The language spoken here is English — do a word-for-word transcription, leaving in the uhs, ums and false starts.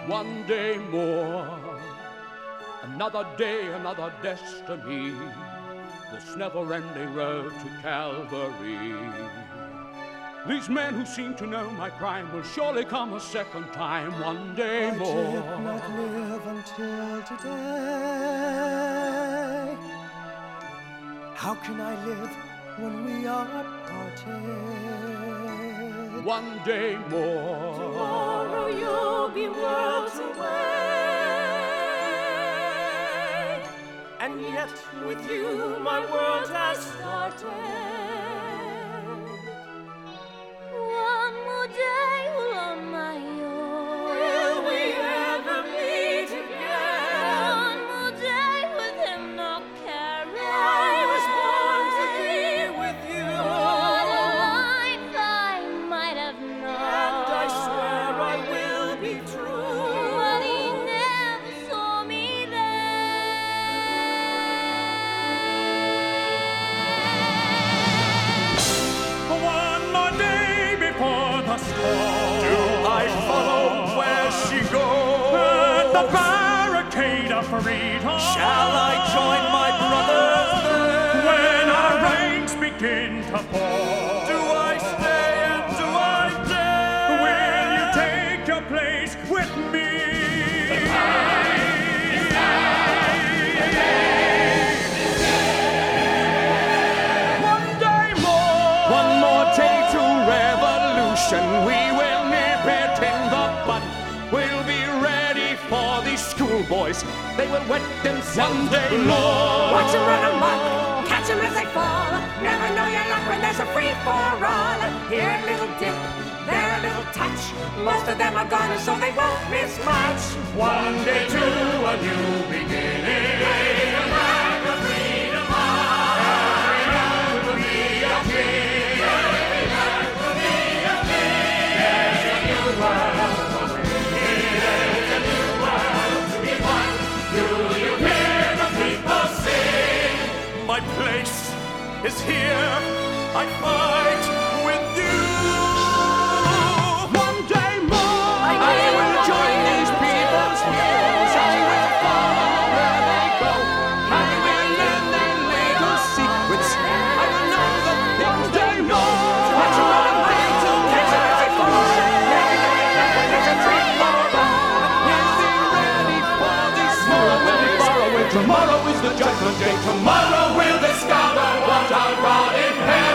one day more. Another day, another destiny, this never-ending road to Calvary. These men who seem to know my crime will surely come a second time one day I more. I did not live until today. How can I live when we are parted? One day more. Tomorrow you'll be worlds away, and yet with you my world has started. One more day on my own. Will we ever meet again? One more day with him not caring. I was born to be with you. What a life I might have known. And I swear I will be true. But he never saw me there. One more day before the storm. Do I follow where she goes? At the barricade of freedom. Shall I join my brothers there? When our ranks begin to fall. Do I stay and do I dare? Will you take your place with me? One day more. One more day to revolution. We will nip it in the bud. We'll be ready for these schoolboys. They will wet themselves one day more. Watch them run amok, catch them as they fall. Never know your luck when there's a free-for-all. Here a little dip, there a little touch. Most of them are gone, so they won't miss much. One day to a new beginning. Wave the flag of freedom high. Every man will be a king. Every man will be a king. There's a new world for me. There's a new world to be won. Do you hear the people sing? My place is here. I fight with you. One day more. I, will join these people's heroes. I will follow where they go. I will learn their little secrets. I will know that one day more. Watch them run away to catch them as they fall. Never know your luck when there's a free-for-all. We'll be ready for this moment. Tomorrow is the judgment day. Tomorrow we'll discover what our God in heaven